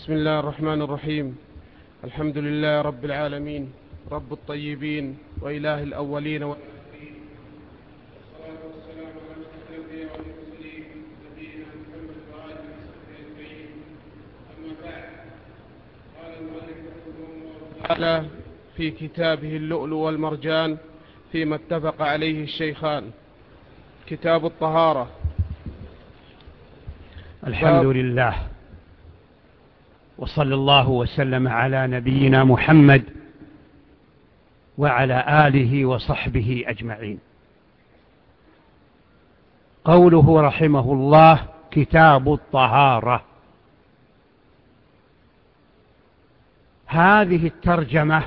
بسم الله الرحمن الرحيم. الحمد لله رب العالمين، رب الطيبين وإله الأولين والآخرين، والصلاة والسلام على أشرف الأنبياء والمرسلين نبينا محمد وآله وصحبه أجمعين. أما بعد، قال المؤلف رحمه الله تعالى في كتابه اللؤلؤ والمرجان فيما اتفق عليه الشيخان، كتاب الطهارة. الحمد لله، وصلى الله وسلم على نبينا محمد وعلى آله وصحبه أجمعين. قوله رحمه الله كتاب الطهارة، هذه الترجمة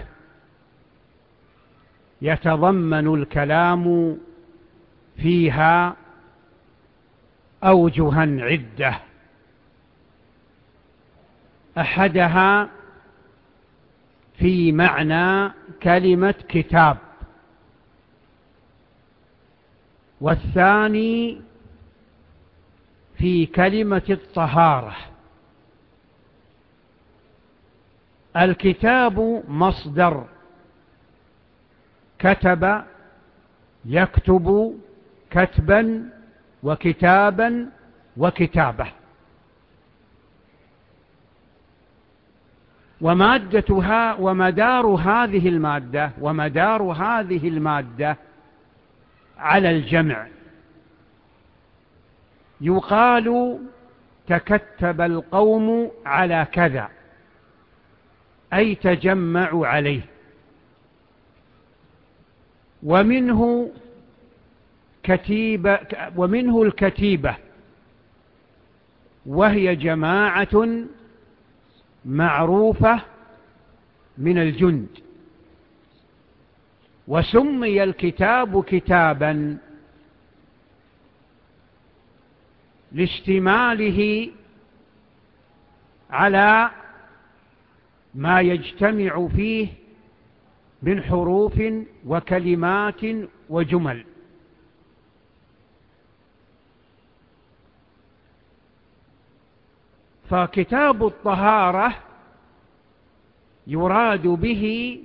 يتضمن الكلام فيها أوجها عدة، أحدها في معنى كلمة كتاب، والثاني في كلمة الطهارة. الكتاب مصدر كتب يكتب كتبا وكتابا وكتابة، ومدار هذه المادة على الجمع. يقال تكتب القوم على كذا، أي تجمعوا عليه. ومنه الكتيبة، وهي جماعة معروفة من الجند. وسمي الكتاب كتابا لاشتماله على ما يجتمع فيه من حروف وكلمات وجمل. فكتاب الطهارة يراد به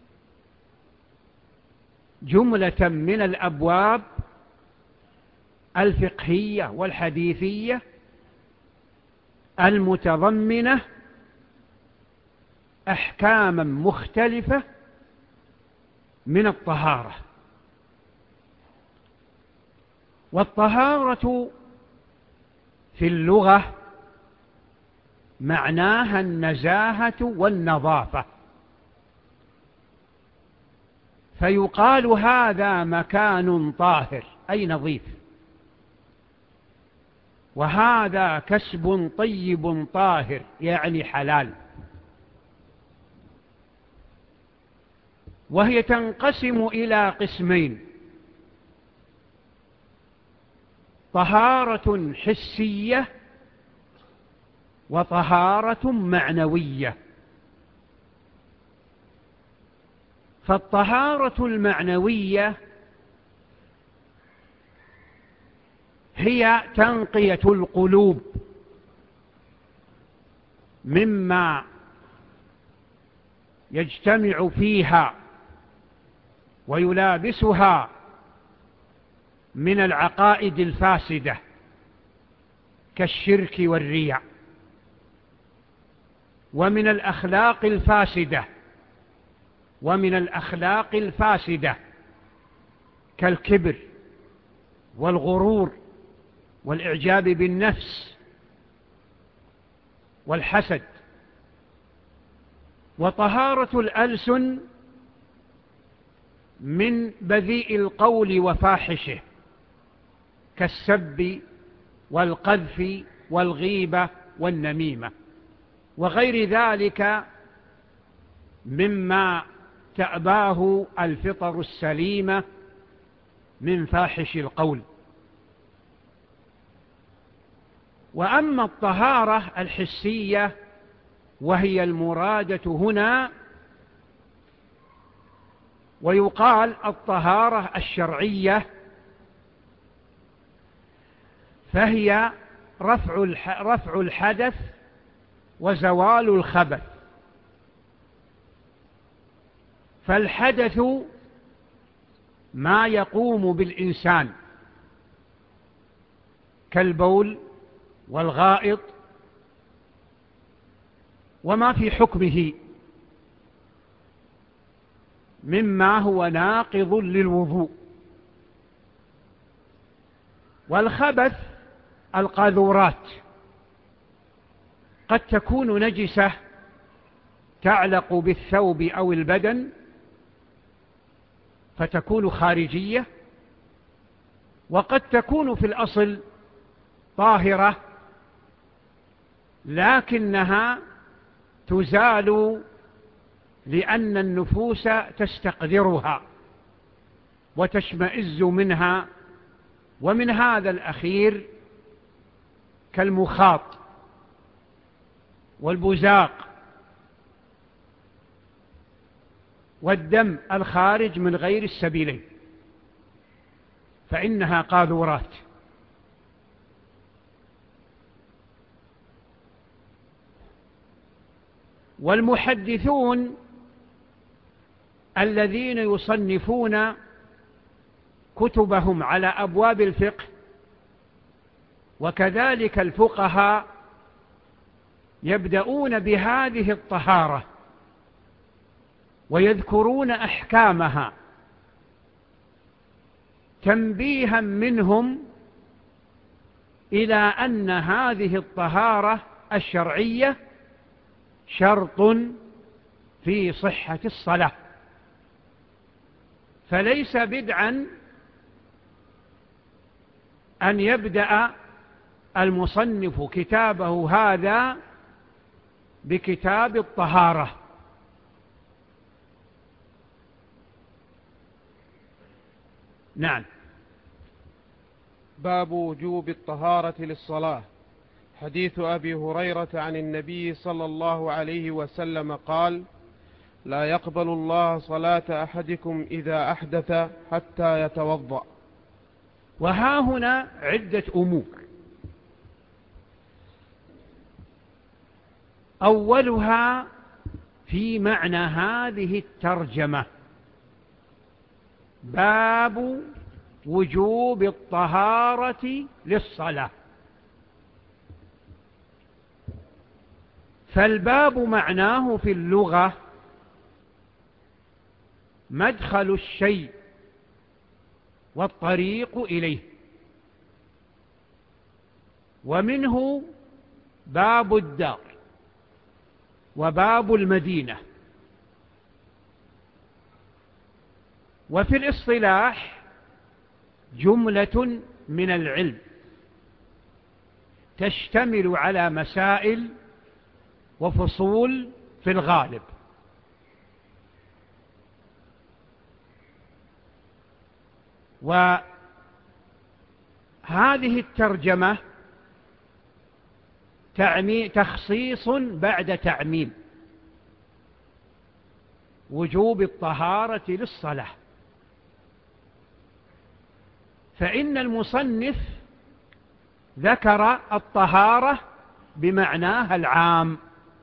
جملة من الأبواب الفقهية والحديثية المتضمنة أحكاما مختلفة من الطهارة. والطهارة في اللغة معناها النزاهة والنظافة، فيقال هذا مكان طاهر أي نظيف، وهذا كسب طيب طاهر يعني حلال. وهي تنقسم إلى قسمين: طهارة حسية وطهارة معنوية. فالطهارة المعنوية هي تنقية القلوب مما يجتمع فيها ويلابسها من العقائد الفاسدة كالشرك والرياء، ومن الأخلاق الفاسدة كالكبر والغرور والإعجاب بالنفس والحسد. وطهارة الألسن من بذيء القول وفاحشه كالسب والقذف والغيبة والنميمة وغير ذلك مما تأباه الفطر السليمة من فاحش القول. وأما الطهارة الحسية وهي المرادة هنا، ويقال الطهارة الشرعية، فهي رفع الحدث وزوال الخبث. فالحدث ما يقوم بالإنسان كالبول والغائط وما في حكمه مما هو ناقض للوضوء. والخبث القاذورات قد تكون نجسة تعلق بالثوب أو البدن فتكون خارجية، وقد تكون في الأصل طاهرة لكنها تزال لأن النفوس تستقذرها وتشمئز منها، ومن هذا الأخير كالمخاط والبزاق والدم الخارج من غير السبيلين، فإنها قاذورات. والمحدثون الذين يصنفون كتبهم على أبواب الفقه وكذلك الفقهاء يبدأون بهذه الطهارة ويذكرون أحكامها تنبيها منهم إلى أن هذه الطهارة الشرعية شرط في صحة الصلاة. فليس بدعا أن يبدأ المصنف كتابه هذا بكتاب الطهارة. نعم. باب وجوب الطهارة للصلاة. حديث أبي هريرة عن النبي صلى الله عليه وسلم قال: لا يقبل الله صلاة أحدكم إذا أحدث حتى يتوضأ. وها هنا عدة أمور. أولها في معنى هذه الترجمة: باب وجوب الطهارة للصلاة. فالباب معناه في اللغة مدخل الشيء والطريق إليه، ومنه باب الدار وباب المدينة. وفي الاصطلاح جملة من العلم تشتمل على مسائل وفصول في الغالب. وهذه الترجمة تخصيص بعد تعميم: وجوب الطهارة للصلاة. فإن المصنف ذكر الطهارة بمعناها العام،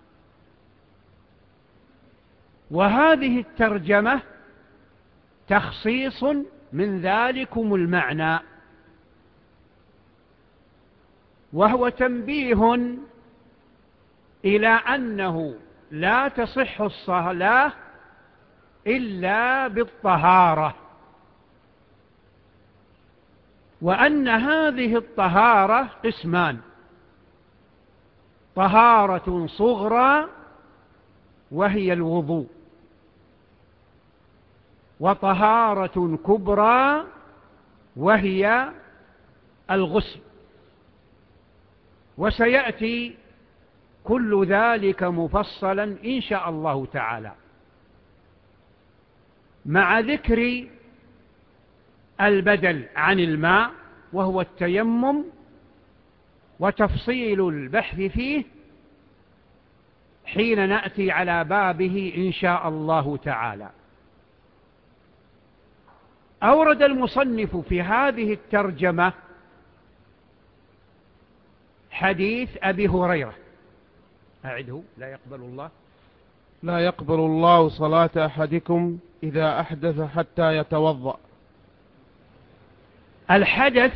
وهذه الترجمة تخصيص من ذلكم المعنى، وهو تنبيه إلى أنه لا تصح الصلاة إلا بالطهارة، وأن هذه الطهارة قسمان: طهارة صغرى وهي الوضوء، وطهارة كبرى وهي الغسل. وسيأتي كل ذلك مفصلا إن شاء الله تعالى، مع ذكر البدل عن الماء وهو التيمم، وتفصيل البحث فيه حين نأتي على بابه إن شاء الله تعالى. أورد المصنف في هذه الترجمة حديث أبي هريرة أعده. لا يقبل الله. لا يقبل الله صلاة أحدكم إذا أحدث حتى يتوضأ. الحدث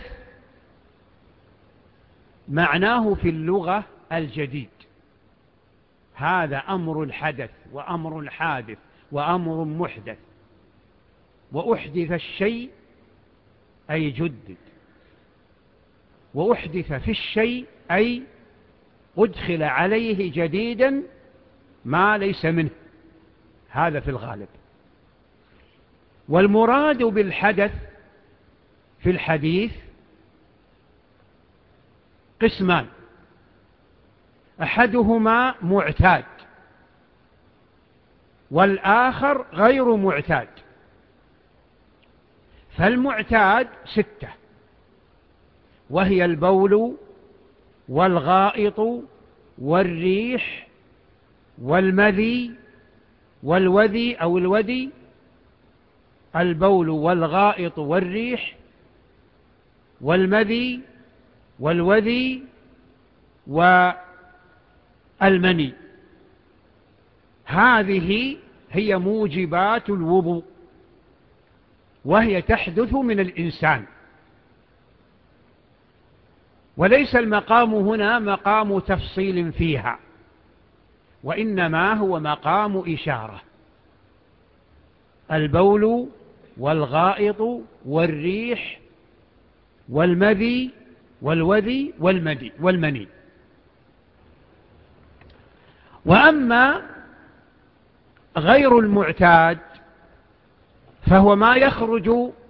معناه في اللغة الجديد. هذا أمر الحدث وأمر الحادث وأمر محدث. وأحدث الشيء أي جدد، وأحدث في الشيء أي أدخل عليه جديدا ما ليس منه. هذا في الغالب. والمراد بالحدث في الحديث قسمان: أحدهما معتاد والآخر غير معتاد. فالمعتاد 6، وهي البول والغائط والريح والمذي والوذي أو الودي. البول والغائط والريح والمذي والوذي والمني. هذه هي موجبات الوضوء، وهي تحدث من الإنسان. وليس المقام هنا مقام تفصيل فيها، وإنما هو مقام إشارة. البول والغائط والريح والمذي والوذي والمني. وأما غير المعتاد فهو ما يخرج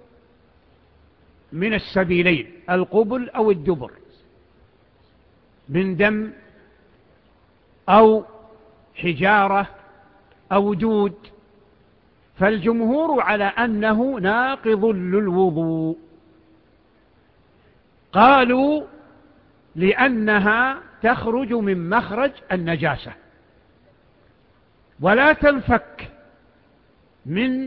من السبيلين، القبل أو الدبر، من دم أو حجارة أو دود. فالجمهور على أنه ناقض للوضوء. قالوا لأنها تخرج من مخرج النجاسة ولا تنفك من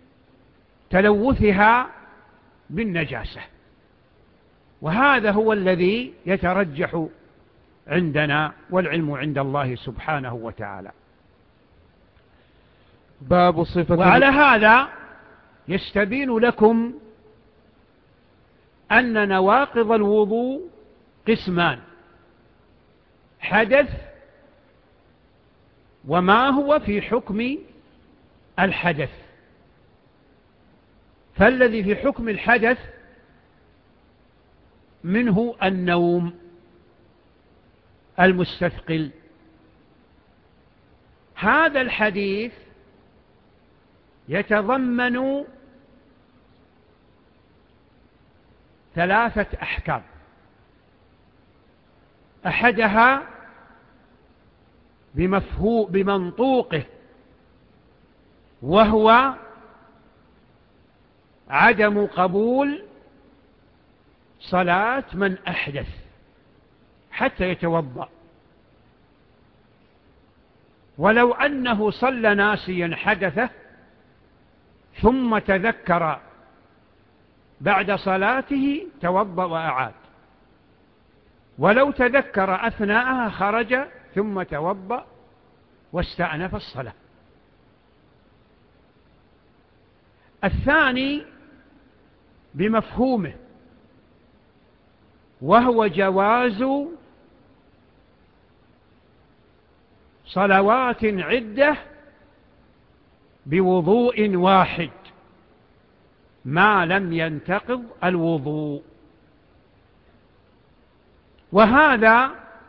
تلوثها بالنجاسة، وهذا هو الذي يترجح عندنا، والعلم عند الله سبحانه وتعالى. باب صفة. وعلى هذا يستبين لكم أن نواقض الوضوء قسمان: حدث وما هو في حكم الحدث. فالذي في حكم الحدث منه النوم المستثقل. هذا الحديث يتضمن 3 أحكام: أحدها بمنطوقه، وهو عدم قبول صلاة من أحدث حتى يتوضأ، ولو أنه صلى ناسيا حدثه ثم تذكر بعد صلاته توضأ وأعاد، ولو تذكر أثناءها خرج ثم توضأ واستأنف الصلاة. الثاني بمفهومه، وهو جواز صلوات عدة بوضوء واحد ما لم ينتقض الوضوء. وهذا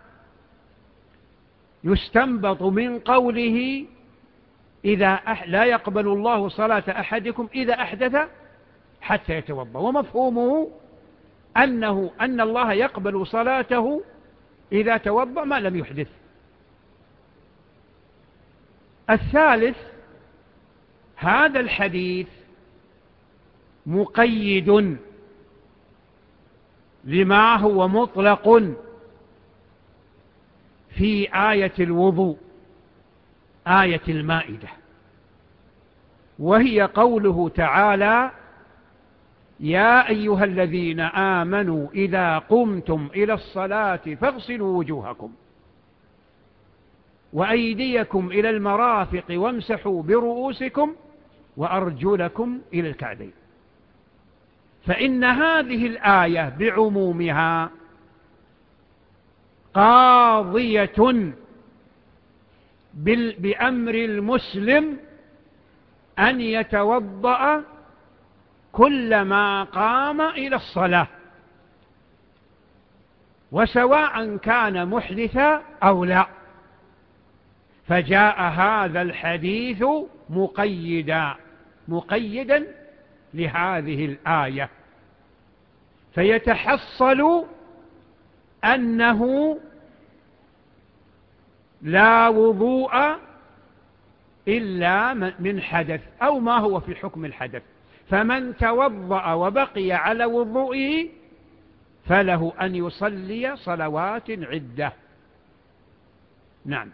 يستنبط من قوله لا يقبل الله صلاة أحدكم إذا أحدث حتى يتوضأ. ومفهومه أن الله يقبل صلاته إذا توضأ ما لم يحدث. الثالث: هذا الحديث مقيد لما هو مطلق في آية الوضوء، آية المائدة، وهي قوله تعالى: يا أيها الذين آمنوا إذا قمتم إلى الصلاة فاغسلوا وجوهكم. وأيديكم إلى المرافق وامسحوا برؤوسكم وأرجلكم إلى الكعبين. فإن هذه الآية بعمومها قاضية بأمر المسلم أن يتوضأ كلما قام إلى الصلاة، وسواء كان محدثا أو لا. فجاء هذا الحديث مقيدا لهذه الآية، فيتحصل أنه لا وضوء إلا من حدث أو ما هو في حكم الحدث. فمن توضأ وبقي على وضوئه فله أن يصلي صلوات عدة. نعم.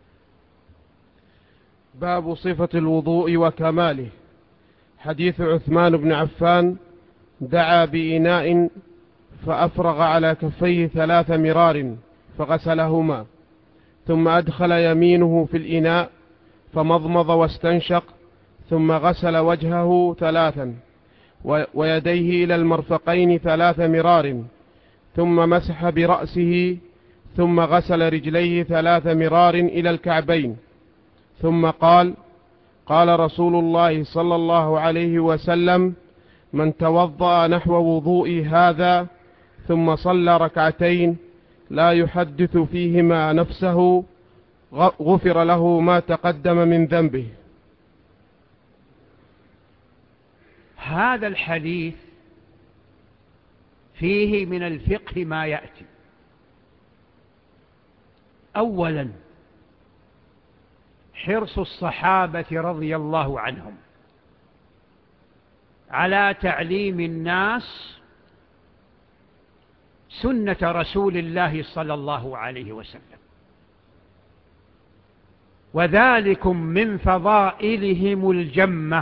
باب صفة الوضوء وكماله. حديث عثمان بن عفان دعا بإناء فأفرغ على كفيه 3 مرار فغسلهما، ثم أدخل يمينه في الإناء فمضمض واستنشق، ثم غسل وجهه 3 ويديه إلى المرفقين 3 مرار، ثم مسح برأسه، ثم غسل رجليه 3 مرار إلى الكعبين، ثم قال: قال رسول الله صلى الله عليه وسلم: من توضأ نحو وضوء هذا ثم صلى 2 لا يحدث فيهما نفسه غفر له ما تقدم من ذنبه. هذا الحديث فيه من الفقه ما يأتي. أولا، حرص الصحابة رضي الله عنهم على تعليم الناس سنة رسول الله صلى الله عليه وسلم، وذلكم من فضائلهم الجمة.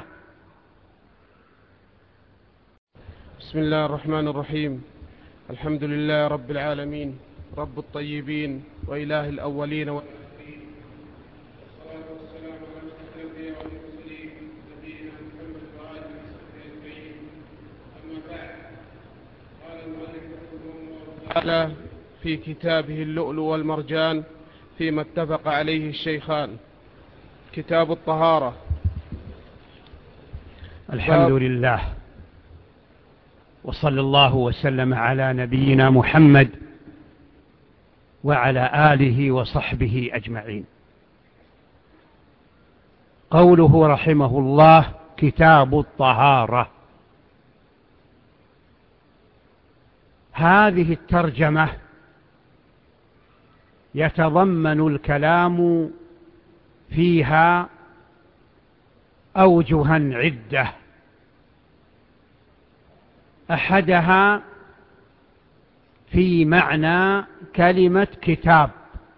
بسم الله الرحمن الرحيم. الحمد لله رب العالمين، رب الطيبين وإله الأولين والآخرين، والصلاة والسلام على أشرف الأنبياء والمرسلين نبينا محمد وآله وصحبه أجمعين. أما بعد، قال المؤلف رحمه الله تعالى في كتابه اللؤلؤ والمرجان فيما اتفق عليه الشيخان، كتاب الطهارة. الحمد لله، وصلى الله وسلم على نبينا محمد وعلى آله وصحبه أجمعين. قوله رحمه الله كتاب الطهارة، هذه الترجمة يتضمن الكلام فيها أوجها عدة. أحدها في معنى كلمة كتاب،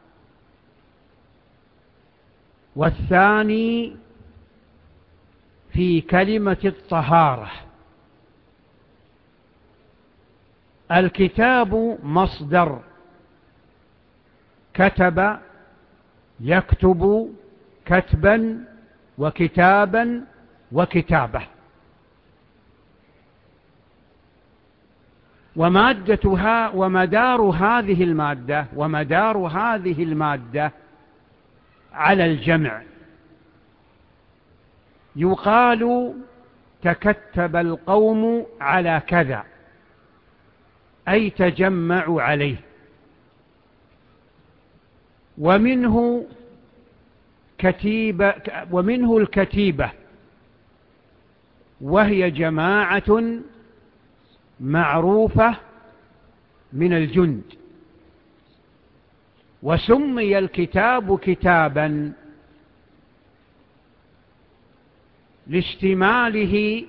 والثاني في كلمة الطهارة. الكتاب مصدر كتب يكتب كتبا وكتابا وكتابة، ومادتها ومدار هذه المادة على الجمع. يقال تكتب القوم على كذا، أي تجمعوا عليه. ومنه الكتيبة، وهي جماعة معروفة من الجند. وسمي الكتاب كتابا لاشتماله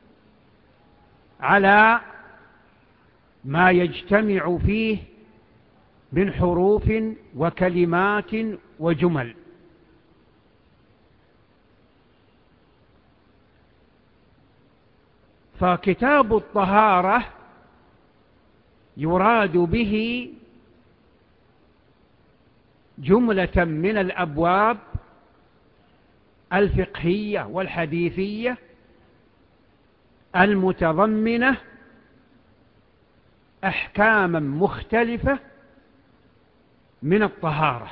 على ما يجتمع فيه من حروف وكلمات وجمل. فكتاب الطهارة يراد به جملة من الأبواب الفقهية والحديثية المتضمنة أحكاما مختلفة من الطهارة.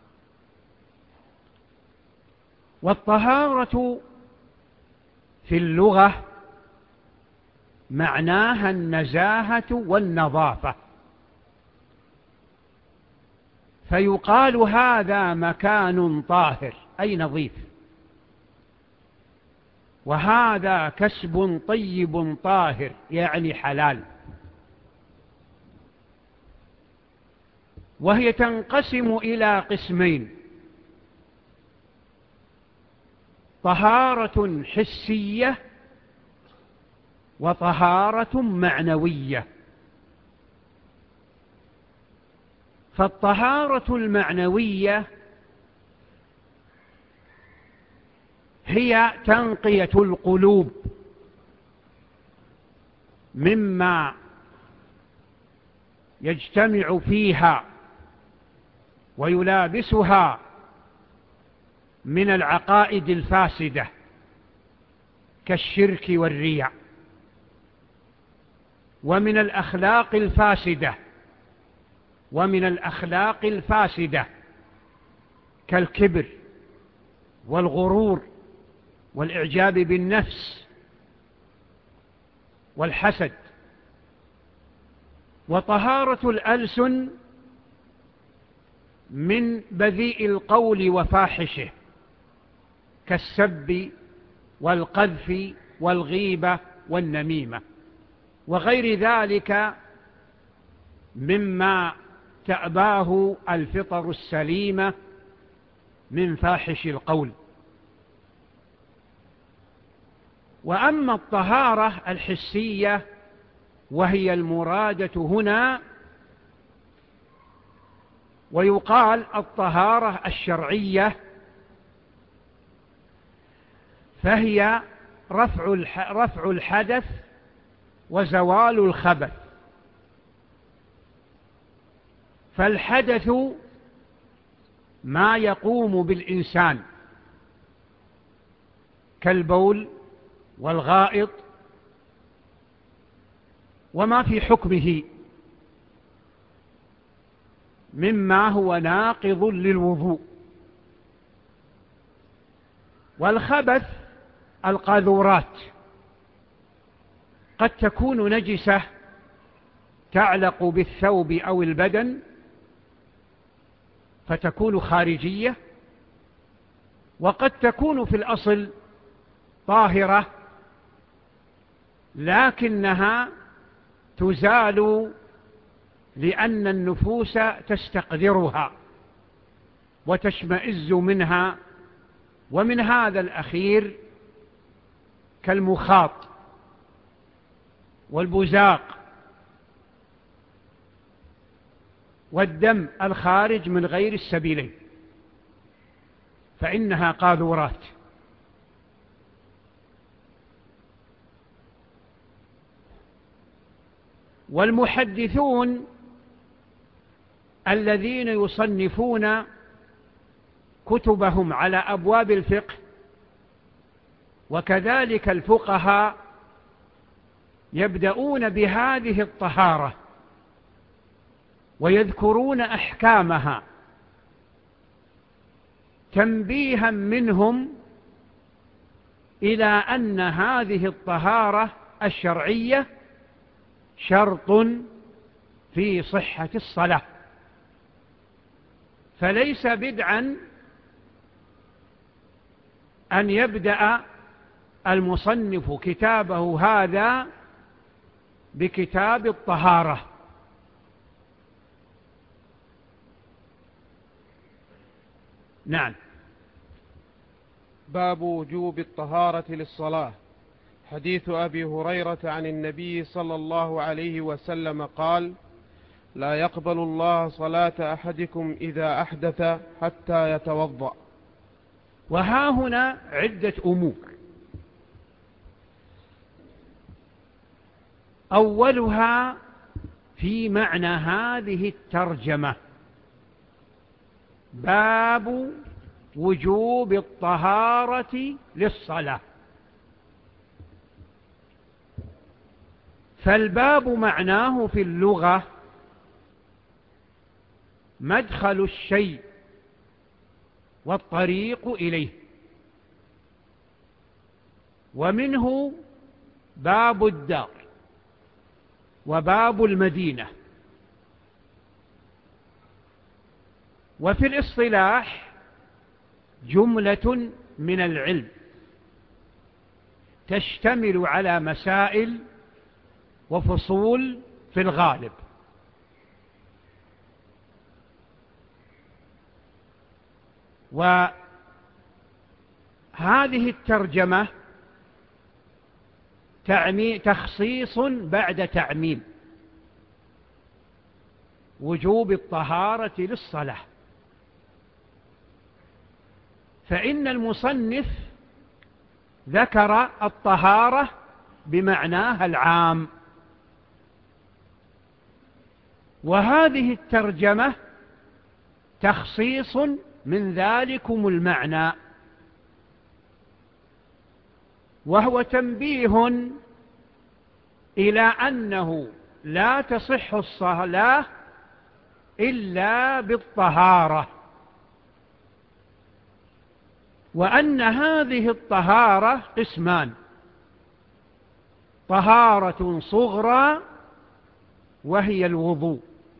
والطهارة في اللغة معناها النزاهة والنظافة، فيقال هذا مكان طاهر أي نظيف، وهذا كسب طيب طاهر يعني حلال. وهي تنقسم إلى قسمين: طهارة حسية وطهارة معنوية. فالطهارة المعنوية هي تنقية القلوب مما يجتمع فيها ويلابسها من العقائد الفاسدة كالشرك والرياء، ومن الأخلاق الفاسدة كالكبر والغرور والإعجاب بالنفس والحسد. وطهارة الألسن من بذيء القول وفاحشه كالسب والقذف والغيبة والنميمة وغير ذلك مما تأباه الفطر السليمة من فاحش القول. وأما الطهارة الحسية وهي المرادة هنا، ويقال الطهارة الشرعية، فهي رفع الحدث وزوال الخبث. فالحدث ما يقوم بالإنسان كالبول والغائط وما في حكمه مما هو ناقض للوضوء. والخبث القاذورات قد تكون نجسة تعلق بالثوب أو البدن فتكون خارجية، وقد تكون في الأصل طاهرة لكنها تزال لأن النفوس تستقذرها وتشمئز منها. ومن هذا الأخير كالمخاط والبزاق والدم الخارج من غير السبيلين، فإنها قاذورات. والمحدثون الذين يصنفون كتبهم على أبواب الفقه وكذلك الفقهاء يبدأون بهذه الطهارة ويذكرون أحكامها تنبيها منهم إلى أن هذه الطهارة الشرعية شرط في صحة الصلاة. فليس بدعا أن يبدأ المصنف كتابه هذا بكتاب الطهارة. نعم. باب وجوب الطهارة للصلاة. حديث أبي هريرة عن النبي صلى الله عليه وسلم قال: لا يقبل الله صلاة أحدكم إذا أحدث حتى يتوضأ. وها هنا عدة أمور. أولها في معنى هذه الترجمة: باب وجوب الطهارة للصلاة. فالباب معناه في اللغة مدخل الشيء والطريق إليه، ومنه باب الدار وباب المدينة. وفي الاصطلاح جملة من العلم تشتمل على مسائل وفصول في الغالب. وهذه الترجمة تخصيص بعد تعميم، وجوب الطهارة للصلاة. فإن المصنف ذكر الطهارة بمعناها العام، وهذه الترجمة تخصيص من ذلكم المعنى، وهو تنبيه إلى أنه لا تصح الصلاة إلا بالطهارة، وأن هذه الطهارة قسمان: طهارة صغرى وهي الوضوء،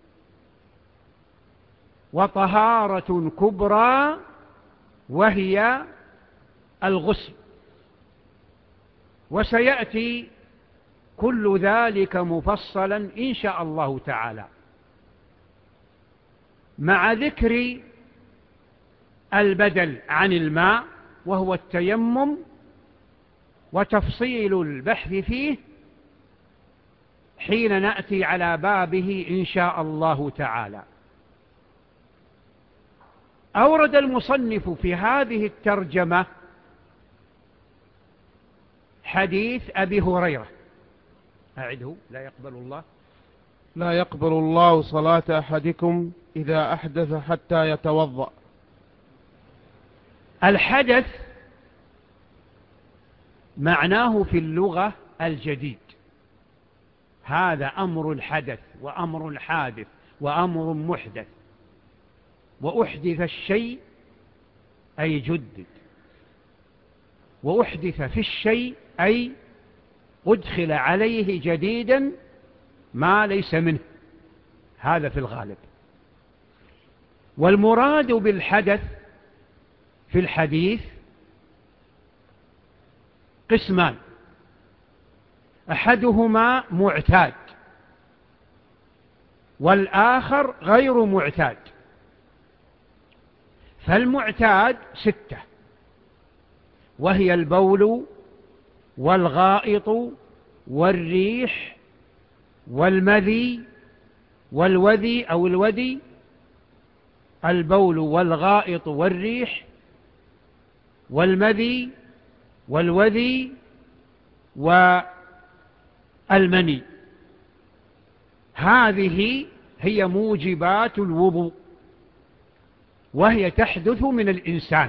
وطهارة كبرى وهي الغسل. وسيأتي كل ذلك مفصلا إن شاء الله تعالى، مع ذكر البدل عن الماء وهو التيمم، وتفصيل البحث فيه حين نأتي على بابه إن شاء الله تعالى. أورد المصنف في هذه الترجمة حديث أبي هريرة. أعده: لا يقبل الله صلاة أحدكم إذا أحدث حتى يتوضأ. الحدث معناه في اللغة الجديد، هذا أمر الحدث وأمر الحادث وأمر محدث. وأحدث الشيء أي جدد، وأحدث في الشيء أي أدخل عليه جديدا ما ليس منه، هذا في الغالب. والمراد بالحدث في الحديث قسمان: أحدهما معتاد والآخر غير معتاد. فالمعتاد 6، وهي البول والغائط والريح والمذي والوذي أو الودي. البول والغائط والريح والمذي والوذي والمني، هذه هي موجبات الوضوء، وهي تحدث من الإنسان.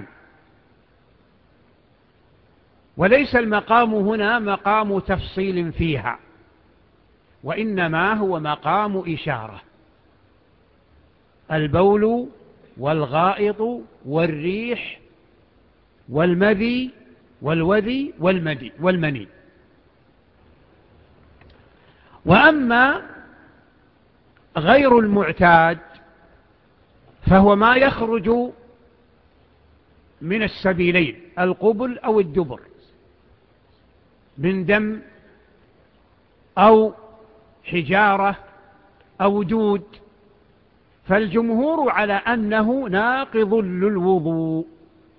وليس المقام هنا مقام تفصيل فيها، وإنما هو مقام إشارة: البول والغائط والريح والمذي والوذي والمني. وأما غير المعتاد فهو ما يخرج من السبيلين: القبل أو الدبر، من دم أو حجارة أو دود. فالجمهور على أنه ناقض للوضوء،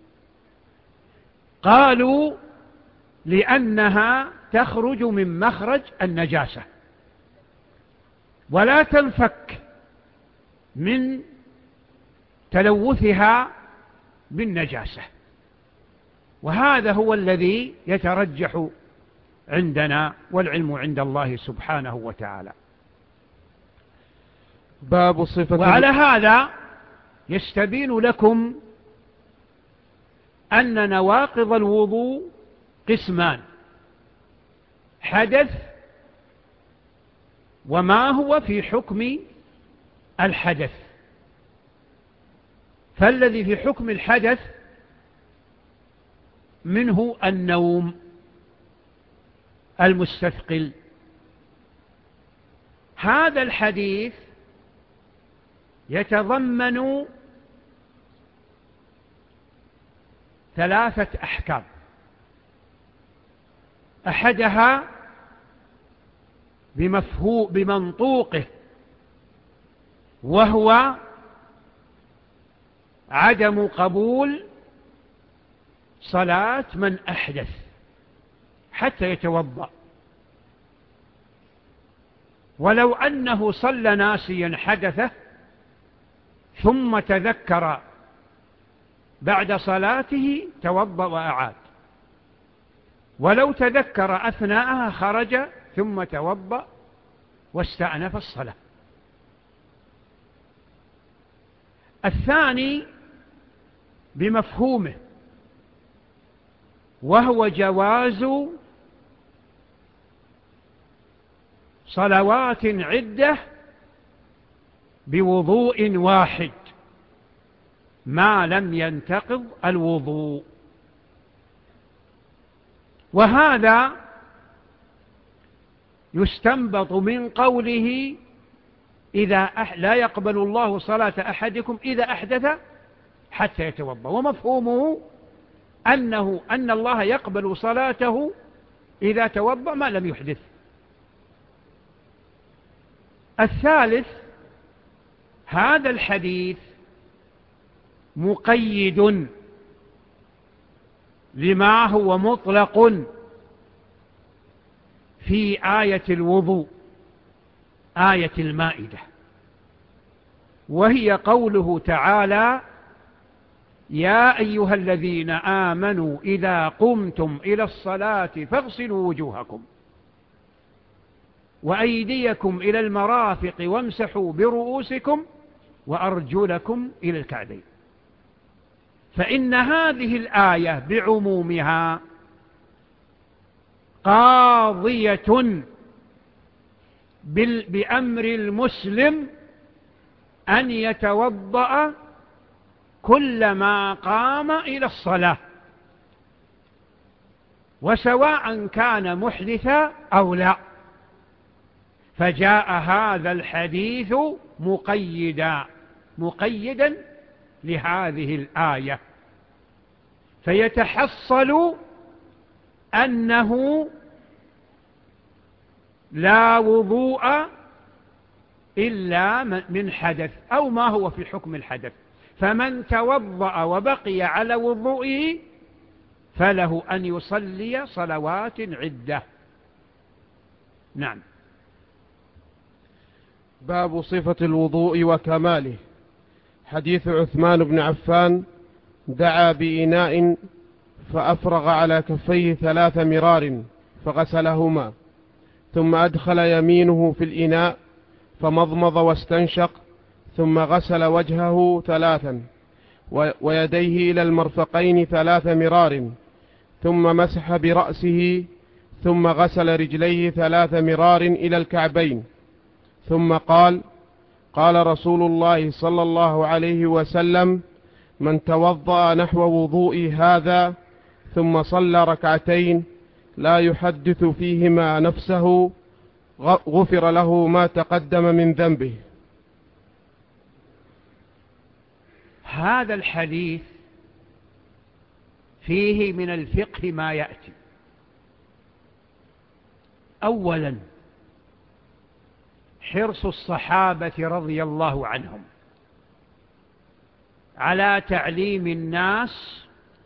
قالوا لأنها تخرج من مخرج النجاسة ولا تنفك من تلوثها بالنجاسة، وهذا هو الذي يترجح عندنا، والعلم عند الله سبحانه وتعالى. باب صفة. وعلى هذا يستبين لكم أن نواقض الوضوء قسمان: حدث وما هو في حكم الحدث. فالذي في حكم الحدث منه النوم المستثقل. هذا الحديث يتضمن 3 أحكام، أحدها بمنطوقه، وهو عدم قبول صلاة من أحدث حتى يتوضأ، ولو أنه صلى ناسيا حدثه ثم تذكر بعد صلاته توضأ وأعاد، ولو تذكر أثناءها خرج ثم توضأ واستأنف الصلاة. الثاني بمفهومه، وهو جواز صلوات عدة بوضوء واحد ما لم ينتقض الوضوء. وهذا يستنبط من قوله لا يقبل الله صلاة أحدكم إذا أحدث حتى يتوضأ، ومفهومه أن الله يقبل صلاته إذا توضأ ما لم يحدث. الثالث، هذا الحديث مقيد لما هو مطلق في آية الوضوء، آية المائدة، وهي قوله تعالى: يا أيها الذين آمنوا إذا قمتم إلى الصلاة فاغسلوا وجوهكم وأيديكم إلى المرافق وامسحوا برؤوسكم وأرجلكم إلى الكعبين. فإن هذه الآية بعمومها قاضية بأمر المسلم أن يتوضأ كلما قام إلى الصلاة، وسواء كان محدثا أو لا. فجاء هذا الحديث مقيدا لهذه الآية، فيتحصل أنه لا وضوء إلا من حدث أو ما هو في حكم الحدث، فمن توضأ وبقي على وضوئه فله أن يصلي صلوات عدة. نعم. باب صفة الوضوء وكماله. حديث عثمان بن عفان: دعا بإناء فأفرغ على كفيه 3 مرار فغسلهما، ثم أدخل يمينه في الإناء فمضمض واستنشق، ثم غسل وجهه 3 ويديه إلى المرفقين 3 مرار، ثم مسح برأسه، ثم غسل رجليه 3 مرار إلى الكعبين، ثم قال: قال رسول الله صلى الله عليه وسلم: من توضأ نحو وضوئي هذا ثم صلى 2 ركعتين لا يحدث فيهما نفسه غفر له ما تقدم من ذنبه. هذا الحديث فيه من الفقه ما يأتي. أولا، حرص الصحابة رضي الله عنهم على تعليم الناس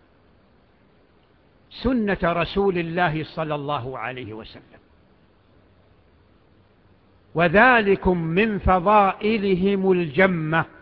سنة رسول الله صلى الله عليه وسلم، وذلكم من فضائلهم الجمة